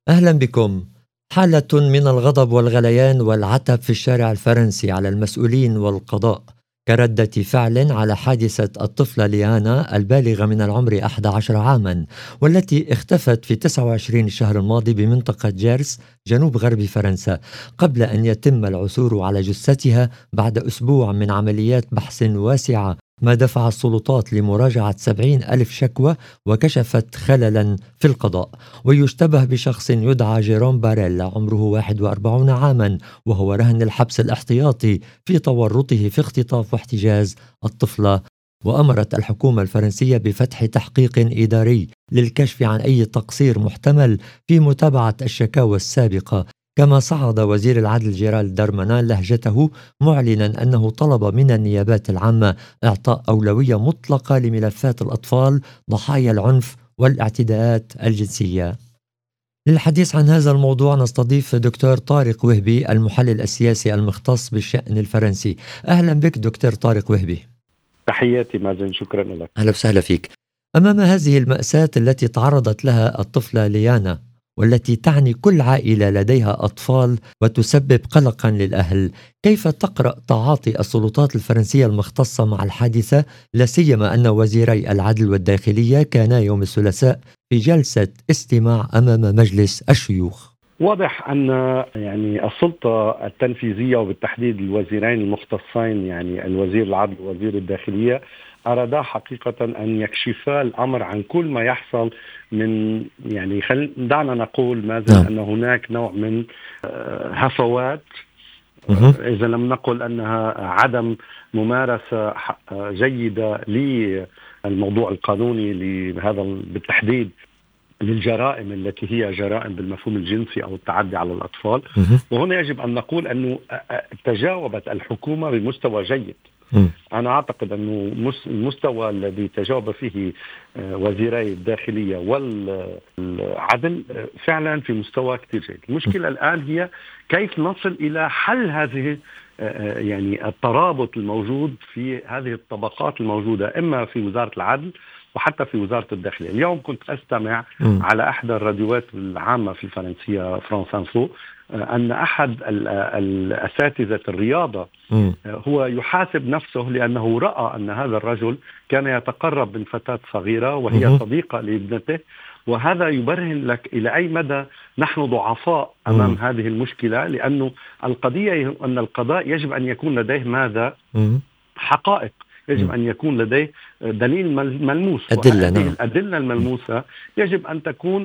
أهلا بكم. حالة من الغضب والغليان والعتب في الشارع الفرنسي على المسؤولين والقضاء كردة فعل على حادثة الطفلة ليانا البالغة من العمر 11 عاما، والتي اختفت في 29 الشهر الماضي بمنطقة جيرس جنوب غرب فرنسا، قبل أن يتم العثور على جثتها بعد أسبوع من عمليات بحث واسعة، ما دفع السلطات لمراجعة 70 ألف شكوى وكشفت خللا في القضاء. ويشتبه بشخص يدعى جيروم باريلا عمره 41 عاما، وهو رهن الحبس الاحتياطي في تورطه في اختطاف واحتجاز الطفلة. وأمرت الحكومة الفرنسية بفتح تحقيق إداري للكشف عن أي تقصير محتمل في متابعة الشكاوى السابقة. كما صعد وزير العدل جيرال دارمانان لهجته، معلنا أنه طلب من النيابات العامة إعطاء أولوية مطلقة لملفات الأطفال ضحايا العنف والاعتداءات الجنسية. للحديث عن هذا الموضوع نستضيف دكتور طارق وهبي، المحلل السياسي المختص بالشأن الفرنسي. أهلا بك دكتور طارق وهبي. تحياتي مازن، شكرا لك. أهلا وسهلا فيك. أمام هذه المأساة التي تعرضت لها الطفلة ليانا، والتي تعني كل عائلة لديها أطفال وتسبب قلقا للأهل، كيف تقرأ تعاطي السلطات الفرنسية المختصة مع الحادثة، لا سيما أن وزيري العدل والداخلية كانا يوم الثلاثاء في جلسة استماع أمام مجلس الشيوخ؟ واضح أن السلطة التنفيذية وبالتحديد الوزيرين المختصين، الوزير العدل ووزير الداخلية، أرادا حقيقة أن يكشفا الأمر عن كل ما يحصل من دعنا نقول مازن أن هناك نوع من هفوات، إذا لم نقل أنها عدم ممارسة جيدة للموضوع القانوني لهذا بالتحديد للجرائم التي هي جرائم بالمفهوم الجنسي أو التعدي على الأطفال. وهنا يجب أن نقول أنه تجاوبت الحكومة بمستوى جيد. أنا أعتقد أنه المستوى الذي تجاوب فيه وزيري الداخلية والعدل فعلا في مستوى كتير جيد. المشكلة الآن هي كيف نصل إلى حل هذه الترابط الموجود في هذه الطبقات الموجودة إما في وزارة العدل وحتى في وزارة الداخلية. اليوم كنت أستمع على أحد الراديوات العامة في الفرنسية فرانس انفو أن أحد الأساتذة الرياضة هو يحاسب نفسه لأنه رأى أن هذا الرجل كان يتقرب من فتاة صغيرة وهي صديقة لابنته، وهذا يبرهن لك إلى أي مدى نحن ضعفاء أمام هذه المشكلة. لأنه القضية أن القضاء يجب أن يكون لديه ماذا؟ حقائق، يجب أن يكون لديه دليل ملموس، وهذه الأدلة الملموسة يجب أن تكون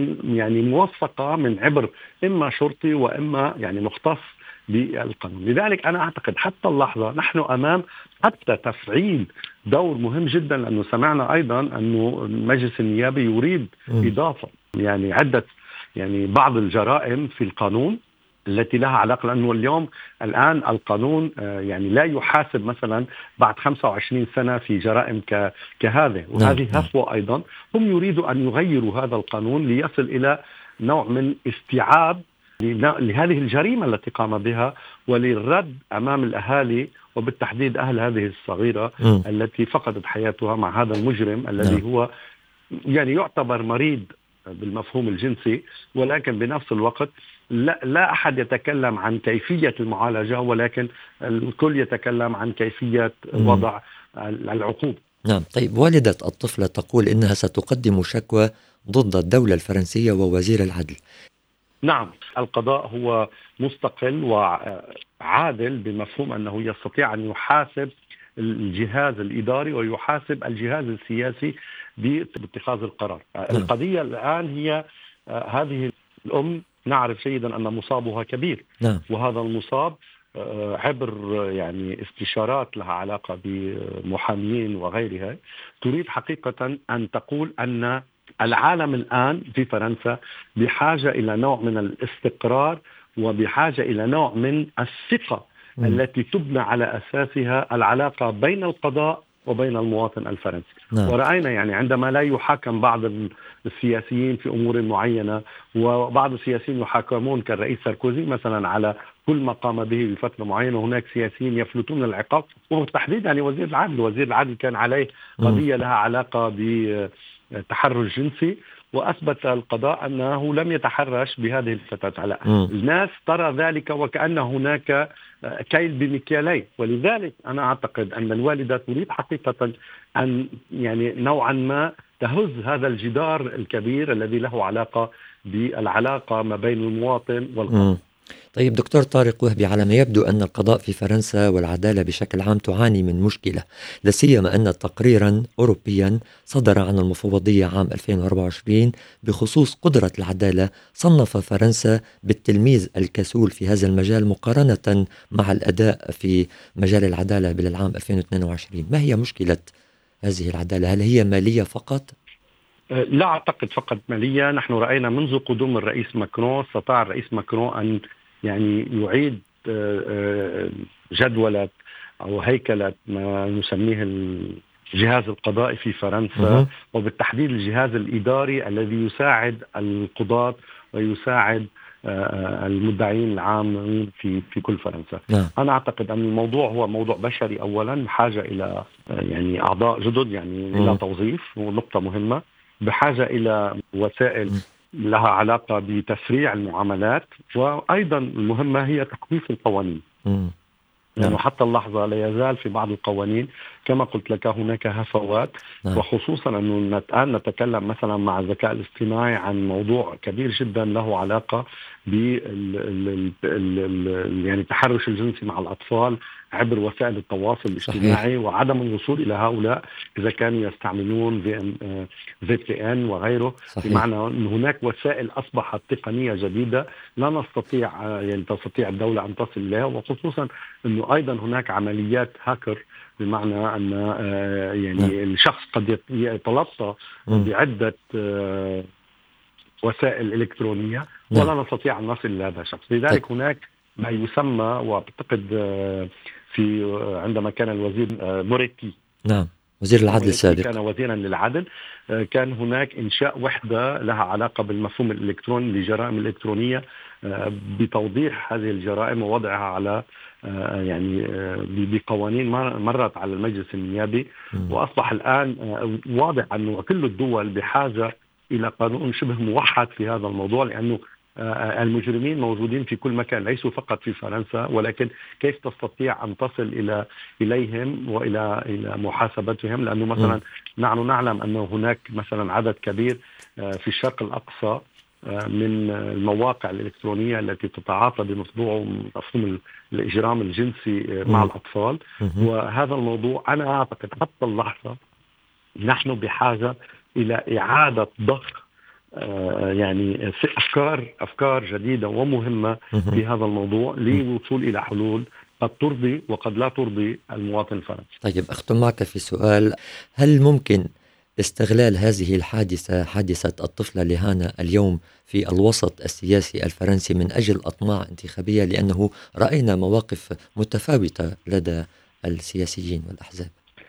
موثقة من عبر إما شرطي وإما مختص بالقانون. لذلك أنا أعتقد حتى اللحظة نحن أمام حتى تفعيل دور مهم جدا، لأنه سمعنا أيضا أنه المجلس النيابي يريد إضافة عدة بعض الجرائم في القانون التي لها علاقة، لأنه الآن القانون لا يحاسب مثلا بعد 25 سنة في جرائم كهذه، وهذه هفوة أيضا. هم يريدوا أن يغيروا هذا القانون ليصل إلى نوع من استيعاب لهذه الجريمة التي قام بها وللرد أمام الأهالي وبالتحديد أهل هذه الصغيرة التي فقدت حياتها مع هذا المجرم الذي هو يعتبر مريض بالمفهوم الجنسي، ولكن بنفس الوقت لا أحد يتكلم عن كيفية المعالجة، ولكن الكل يتكلم عن كيفية وضع العقوبة. نعم. طيب، والدة الطفلة تقول إنها ستقدم شكوى ضد الدولة الفرنسية ووزير العدل. نعم، القضاء هو مستقل وعادل بمفهوم أنه يستطيع أن يحاسب الجهاز الإداري ويحاسب الجهاز السياسي باتخاذ القرار. القضية الآن هي هذه الأم نعرف جيدا أن مصابها كبير، وهذا المصاب عبر استشارات لها علاقة بمحامين وغيرها تريد حقيقة أن تقول أن العالم الآن في فرنسا بحاجة إلى نوع من الاستقرار وبحاجة إلى نوع من الثقة التي تبنى على أساسها العلاقة بين القضاء وبين المواطن الفرنسي. ورأينا عندما لا يحاكم بعض السياسيين في أمور معينة، وبعض السياسيين يحاكمون كالرئيس ساركوزي مثلا على كل ما قام به بفترة معينة، هناك سياسيين يفلتون العقاب، وبالتحديد وزير العدل كان عليه قضية لها علاقة بتحرش جنسي، وأثبت القضاء أنه لم يتحرش بهذه الفتاة. على الناس ترى ذلك وكأن هناك كيل بمكيالين، ولذلك أنا أعتقد أن الوالدة تريد حقيقة أن يعني نوعا ما تهز هذا الجدار الكبير الذي له علاقة بالعلاقة ما بين المواطن والقضاء. طيب دكتور طارق وهبي، على ما يبدو أن القضاء في فرنسا والعدالة بشكل عام تعاني من مشكلة، لا سيما أن تقريرا أوروبيا صدر عن المفوضية عام 2024 بخصوص قدرة العدالة صنف فرنسا بالتلميذ الكسول في هذا المجال مقارنة مع الأداء في مجال العدالة بالعام 2022. ما هي مشكلة هذه العدالة؟ هل هي مالية فقط؟ لا أعتقد فقط مالية. نحن رأينا منذ قدوم الرئيس ماكرون استطاع الرئيس ماكرون أن يعني يعيد جدولة أو هيكلة ما نسميه الجهاز القضائي في فرنسا، وبالتحديد الجهاز الإداري الذي يساعد القضاة ويساعد المدعين العامين في كل فرنسا. أنا أعتقد أن الموضوع هو موضوع بشري أولا، بحاجة إلى يعني أعضاء جدد، يعني إلى توظيف، ونقطة مهمة، بحاجة إلى وسائل لها علاقة بتسريع المعاملات، وأيضا المهمة هي تخفيف القوانين. يعني حتى اللحظة لا يزال في بعض القوانين كما قلت لك هناك هفوات، وخصوصا أنه الآن نتكلم مثلا مع الذكاء الاصطناعي عن موضوع كبير جدا له علاقة يعني التحرش الجنسي مع الأطفال عبر وسائل التواصل الاجتماعي، وعدم الوصول إلى هؤلاء إذا كانوا يستعملون VPN وغيره. بمعنى أن هناك وسائل أصبحت تقنية جديدة لا نستطيع يعني تستطيع الدولة أن تصل إليها، وخصوصا أنه أيضا هناك عمليات هاكر، بمعنى أن يعني الشخص قد يتلصق بعدة وسائل إلكترونية ولا نستطيع أن نصل إلى هذا الشخص. لذلك هناك ما يسمى، وأعتقد في عندما كان الوزير موريتي وزير العدل السابق كان وزيرا للعدل، كان هناك إنشاء وحدة لها علاقة بالمفهوم الإلكتروني للجرائم الإلكترونية، بتوضيح هذه الجرائم ووضعها على يعني بقوانين مرت على المجلس النيابي. وأصبح الآن واضح أنه كل الدول بحاجة إلى قانون شبه موحد في هذا الموضوع، لأنه المجرمين موجودين في كل مكان، ليسوا فقط في فرنسا، ولكن كيف تستطيع أن تصل إليهم وإلى محاسبتهم؟ لأنه مثلا نحن نعلم أنه هناك مثلا عدد كبير في الشرق الأقصى من المواقع الإلكترونية التي تتعاطى بمفهوم الإجرام الجنسي مع الأطفال. وهذا الموضوع أنا أعتقد حتى اللحظة نحن بحاجة إلى إعادة ضخ يعني أفكار جديدة ومهمة في هذا الموضوع للوصول إلى حلول قد ترضي وقد لا ترضي المواطن الفرنسي. طيب أختم معك في سؤال: هل ممكن استغلال هذه الحادثة، حادثة الطفلة ليهانا اليوم، في الوسط السياسي الفرنسي من أجل أطماع انتخابية؟ لأنه رأينا مواقف متفاوتة لدى السياسيين والأحزاب.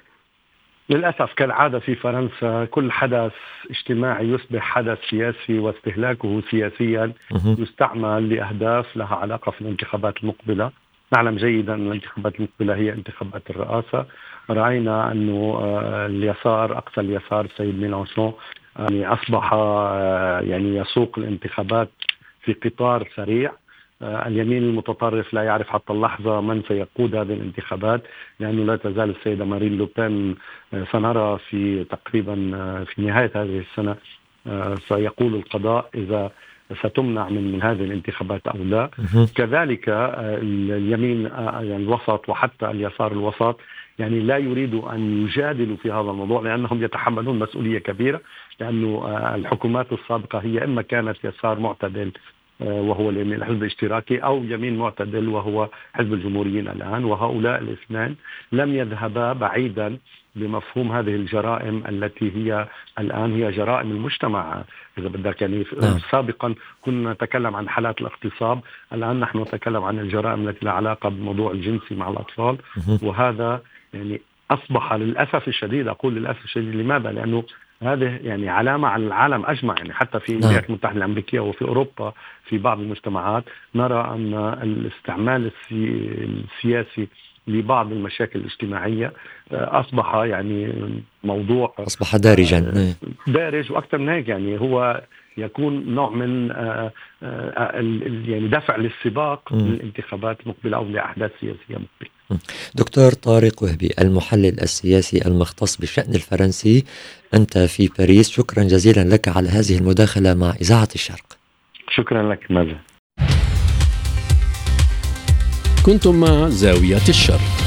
للأسف كالعادة في فرنسا كل حدث اجتماعي يصبح حدث سياسي، واستهلاكه سياسيا يستعمل لأهداف لها علاقة في الانتخابات المقبلة. نعلم جيدا أن الانتخابات المقبلة هي انتخابات الرئاسة. رأينا أنه اليسار، أقصى اليسار سيد ميلانشون، يعني أصبح يعني يسوق الانتخابات في قطار سريع. اليمين المتطرف لا يعرف حتى اللحظة من سيقود هذه الانتخابات، لأنه لا تزال السيدة مارين لوبين. سنرى في تقريبا في نهاية هذه السنة سيقول القضاء إذا ستمنع من هذه الانتخابات أو لا. كذلك اليمين يعني الوسط وحتى اليسار الوسط يعني لا يريدوا أن يجادلوا في هذا الموضوع، لأنهم يتحملون مسؤولية كبيرة، لأنه الحكومات السابقة هي إما كانت يسار معتدل وهو اليمين الحزب الاشتراكي، أو يمين معتدل وهو حزب الجمهوريين الآن، وهؤلاء الاثنين لم يذهبا بعيدا بمفهوم هذه الجرائم التي هي الآن هي جرائم المجتمع إذا بدك. يعني سابقا كنا نتكلم عن حالات الاغتصاب، الآن نحن نتكلم عن الجرائم التي لها علاقة بالموضوع الجنسي مع الأطفال. وهذا يعني أصبح للأسف الشديد، أقول للأسف الشديد، لماذا؟ لأنه هذه يعني علامة على العالم أجمع، يعني حتى في الولايات المتحدة الأمريكية وفي أوروبا في بعض المجتمعات نرى أن الاستعمال السياسي لبعض المشاكل الاجتماعية أصبح يعني موضوع أصبح دارجا دارج، وأكثر من هيك يعني هو يكون نوع من يعني دفع للسباق للانتخابات المقبلة أو لأحداث سياسية مقبلة. دكتور طارق وهبي، المحلل السياسي المختص بالشأن الفرنسي، أنت في باريس، شكرا جزيلا لك على هذه المداخلة مع إذاعة الشرق. شكرا لك مازن. كنتم مع زاوية الشرق.